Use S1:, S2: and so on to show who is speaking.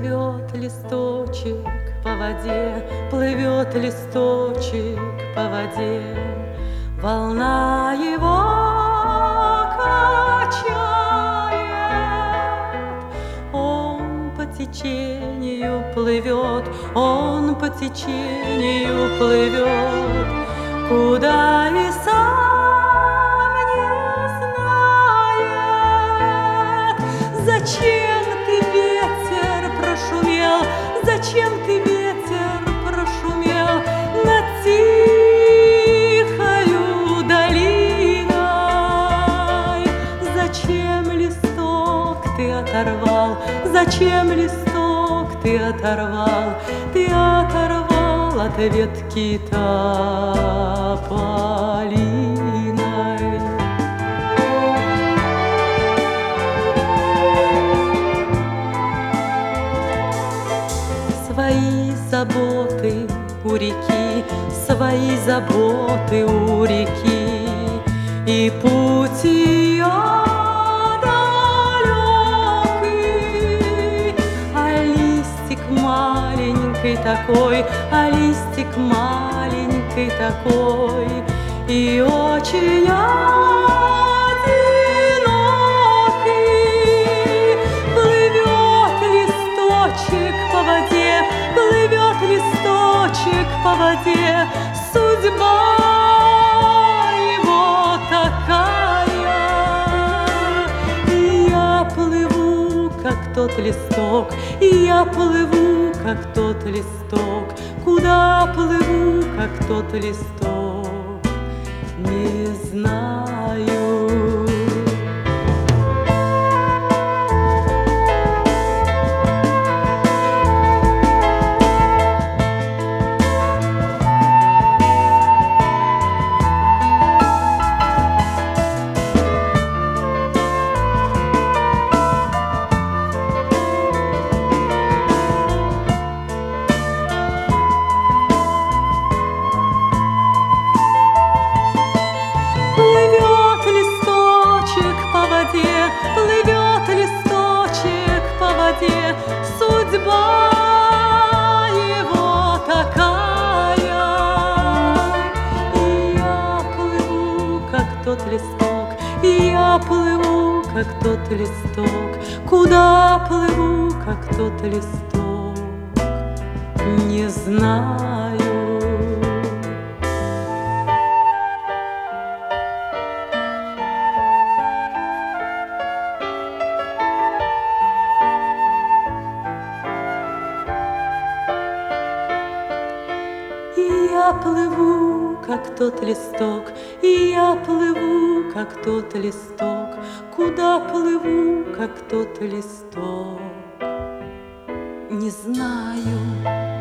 S1: Плывет листочек по воде, плывет листочек по воде, волна его качает. Он по течению плывет, он по течению плывет, куда и сам не знает. Зачем ты, ветер, прошумел, зачем ты, ветер, прошумел над тихою долиной? Зачем листок ты оторвал, зачем листок ты оторвал, ты оторвал от ветки тополиной? Свои заботы у реки, свои заботы у реки, и путь ее далекий. А листик маленький такой, а листик маленький такой, и очень одинокий. Плывет листочек по воде, плывет листочек по воде, судьба его такая. И я плыву, как тот листок, и я плыву, как тот листок, куда плыву, как тот листок, не знаю. Плывет листочек по воде, судьба его такая. И я плыву, как тот листок, и я плыву, как тот листок, куда плыву, как тот листок, не знаю. Я плыву, как тот листок, и я плыву, как тот листок, куда плыву, как тот листок, не знаю.